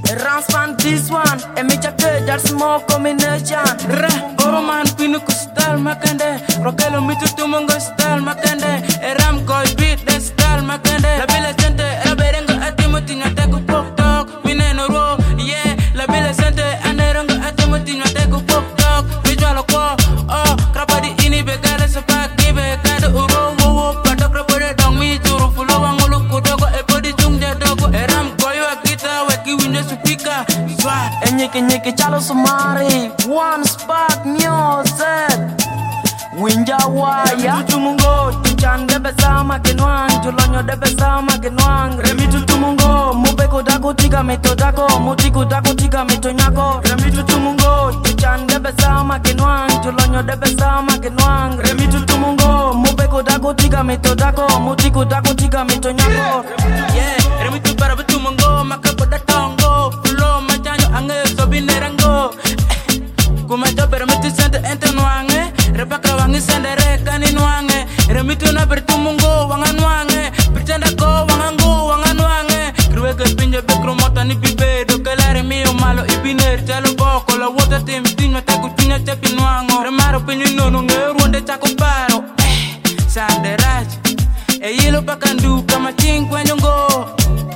Ranspan this one, and me check that smoke combination. Oroman pinu kustal makande, Rokelo mitu tumongo style makande, Ram koi beat the style makande. La bella gente, la berengo atimuti na teku pop talk, mineno ro, yeah. La bella gente, anerongo atimuti na teku pop talk, visual ko, oh, krapadi ini begare sepak gibe kado uro wo, patok rapode dong mi juru fulo wangulu kudogo epodi jungja dogo, Ram koi wakita weki window speaker, swat. Nyiki chalo sumari, one spark music. Winja waya tumungo tuchande besama kenwang tulonyo de besama kenwang remitu tumungo mubeko dako tiga meto dako mutiku dako tiga meto nyako remitu tumungo tuchande besama kenwang tulonyo de besama kenwang remitu tumungo mubeko dako tiga meto dako mutiku dako tiga meto nyako yeah remitu para tumungo makaboda tongo flow machanyo ange sobinerango kumato permitu sente entenwange repakra wangi sendere kaninwange remitu na bertumungo wanganwange pretenda ko wanganwange kruweke pinje bekro mota ni bibe do kelare mio malo ibiner telo boko la wota tim tinga taku tinya tepinwango remaro pinyu nono ngeruonde chako paro sanderaj e yelo pakandu kama tinkwenyongo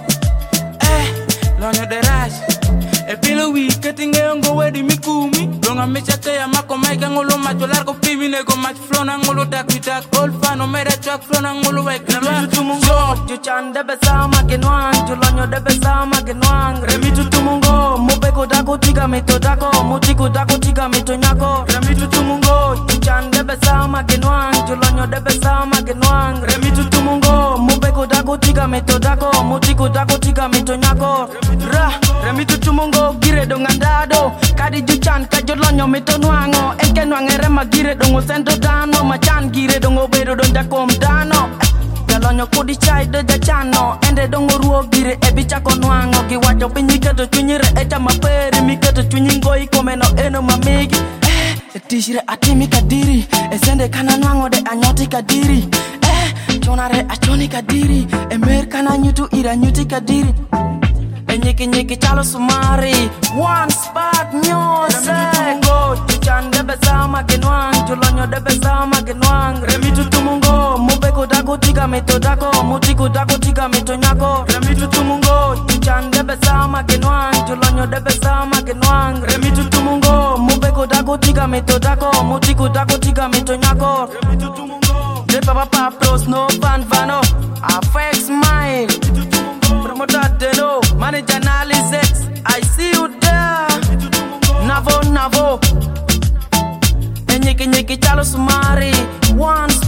lonyo deraj e pilo wiketi ngeyongo wedi mikumi donga mechate ya mako maika ngolo macho largo pimi nego mach flona ngolo tak all fano mera chak flona ngolo wek remitu tumungo juchande besama kenwang julonyo de besama kenwang remitu tumungo mubeko dako tiga meto dako mutiku dako tiga meto nyako remitu tumungo juchande besama kenwang julonyo de besama kenwang remitu tumungo mubeko dako tiga meto dako mutiku dako tiga meto nyako remitu tumungo gire dongandado kadi juchan kajolonyo meto nwango enke nwangere magire dongo sento dano machan gire dongo bedo don jakom dano jalonyo kudi chai de jachano ende dongo ruo gire ebichako nwango giwacho pinyi keto chunyire echa mapere miketo chunyingoi komeno eno mamigi tishire atimi kadiri esende kana nwango de anyoti kadiri chonare achoni kadiri emer kana nyutu ira nyuti kadiri nyiki chalo sumari one spark music go tuchande besama kenwang tulonyo de besama kenwang remitu tumungo mubeko dako tiga meto dako mutiku dako tiga meto nyako remitu tumungo tuchande besama kenwang tulonyo de besama kenwang remitu tumungo mubeko dako tiga meto dako mutiku dako tiga meto nyako remitu tumungo de papa pros no van vano affect smile promoter deno manager analysis I see you there Navo nyiki chalo sumari one